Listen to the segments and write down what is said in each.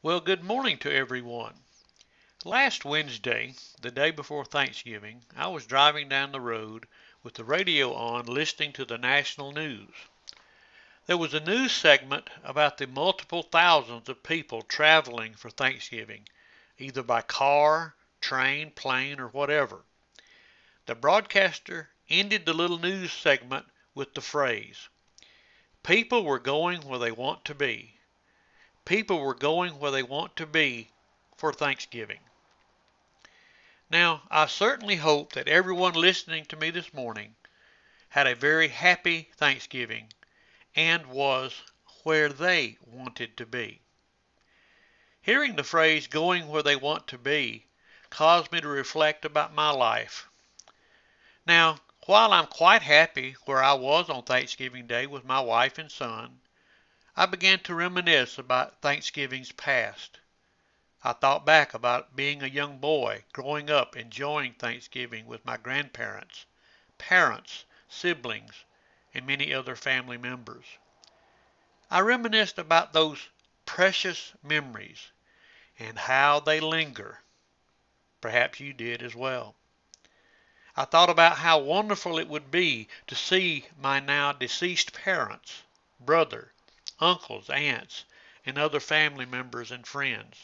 Well, good morning to everyone. Last Wednesday, the day before Thanksgiving, I was driving down the road with the radio on listening to the national news. There was a news segment about the multiple thousands of people traveling for Thanksgiving, either by car, train, plane, or whatever. The broadcaster ended the little news segment with the phrase, "People were going where they want to be. People were going where they want to be for Thanksgiving." Now, I certainly hope that everyone listening to me this morning had a very happy Thanksgiving and was where they wanted to be. Hearing the phrase "going where they want to be" caused me to reflect about my life. Now, while I'm quite happy where I was on Thanksgiving Day with my wife and son, I began to reminisce about Thanksgivings past. I thought back about being a young boy, growing up enjoying Thanksgiving with my grandparents, parents, siblings, and many other family members. I reminisced about those precious memories and how they linger. Perhaps you did as well. I thought about how wonderful it would be to see my now deceased parents, brother, uncles, aunts, and other family members and friends.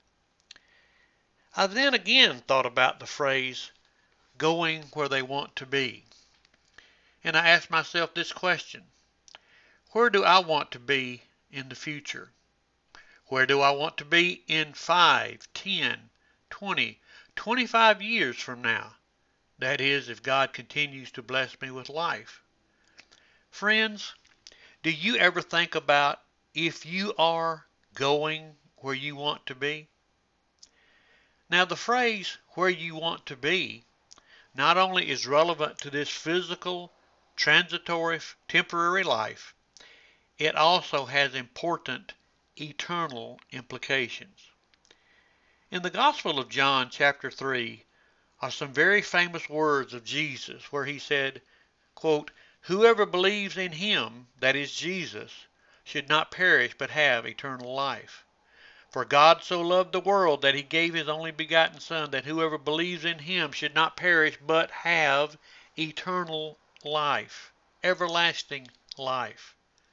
I then again thought about the phrase "going where they want to be," and I asked myself this question: where do I want to be in the future? Where do I want to be in 5, 10, 20, 25 years from now? That is, if God continues to bless me with life. Friends, do you ever think about if you are going where you want to be? Now, the phrase "where you want to be" not only is relevant to this physical, transitory, temporary life, it also has important eternal implications. In the Gospel of John, chapter 3, are some very famous words of Jesus where he said, quote, "Whoever believes in him," that is Jesus, "should not perish but have eternal life. For God so loved the world that he gave his only begotten Son, that whoever believes in him should not perish but have eternal life," everlasting life.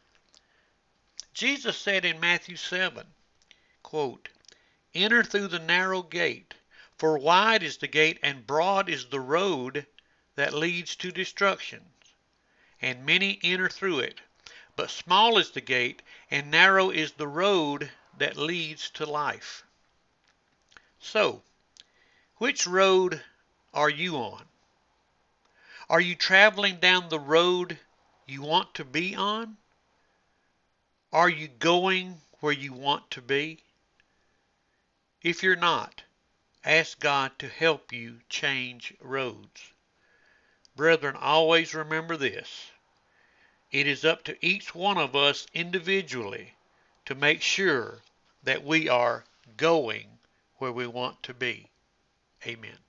Jesus said in Matthew 7, quote, "Enter through the narrow gate, for wide is the gate and broad is the road that leads to destruction, and many enter through it. But small is the gate and narrow is the road that leads to life." So, which road are you on? Are you traveling down the road you want to be on? Are you going where you want to be? If you're not, ask God to help you change roads. Brethren, always remember this: it is up to each one of us individually to make sure that we are going where we want to be. Amen.